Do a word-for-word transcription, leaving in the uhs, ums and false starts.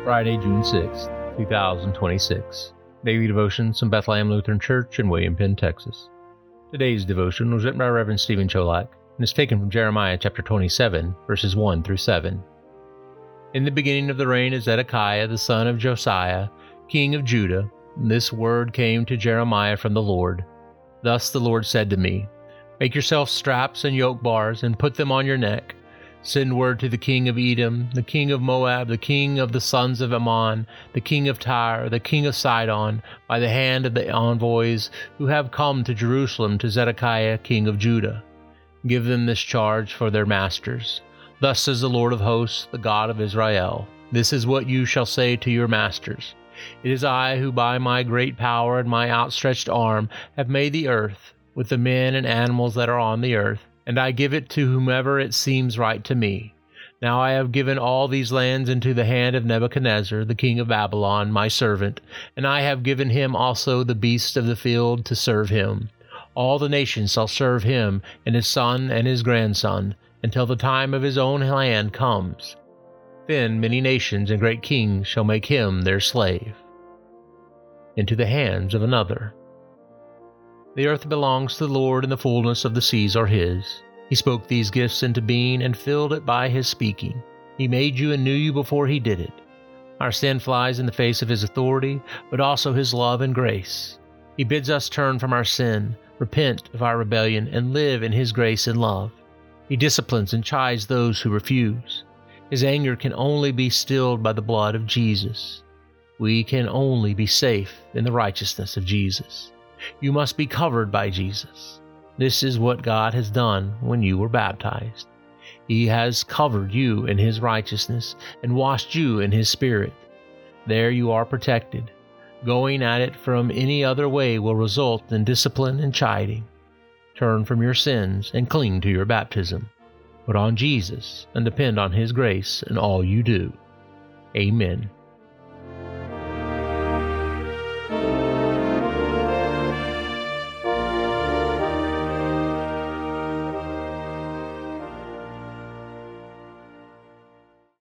Friday, June sixth, two thousand twenty-six. Daily Devotions from Bethlehem Lutheran Church in William Penn, Texas. Today's devotion was written by Reverend Stephen Cholak and is taken from Jeremiah chapter twenty-seven, verses one through seven. In the beginning of the reign of Zedekiah, the son of Josiah, king of Judah, this word came to Jeremiah from the Lord. Thus the Lord said to me, Make yourself straps and yoke bars, and put them on your neck. Send word to the king of Edom, the king of Moab, the king of the sons of Ammon, the king of Tyre, the king of Sidon, by the hand of the envoys who have come to Jerusalem to Zedekiah, king of Judah. Give them this charge for their masters. Thus says the Lord of hosts, the God of Israel, This is what you shall say to your masters. It is I who by my great power and my outstretched arm have made the earth, with the men and animals that are on the earth, and I give it to whomever it seems right to me. Now I have given all these lands into the hand of Nebuchadnezzar, the king of Babylon, my servant, and I have given him also the beasts of the field to serve him. All the nations shall serve him, and his son and his grandson, until the time of his own land comes. Then many nations and great kings shall make him their slave. Into the hands of another. The earth belongs to the Lord, and the fullness of the seas are his. He spoke these gifts into being and filled it by his speaking. He made you and knew you before he did it. Our sin flies in the face of his authority, but also his love and grace. He bids us turn from our sin, repent of our rebellion, and live in his grace and love. He disciplines and chides those who refuse. His anger can only be stilled by the blood of Jesus. We can only be safe in the righteousness of Jesus. You must be covered by Jesus. This is what God has done when you were baptized. He has covered you in his righteousness and washed you in his Spirit. There you are protected. Going at it from any other way will result in discipline and chiding. Turn from your sins and cling to your baptism. Put on Jesus and depend on his grace in all you do. Amen.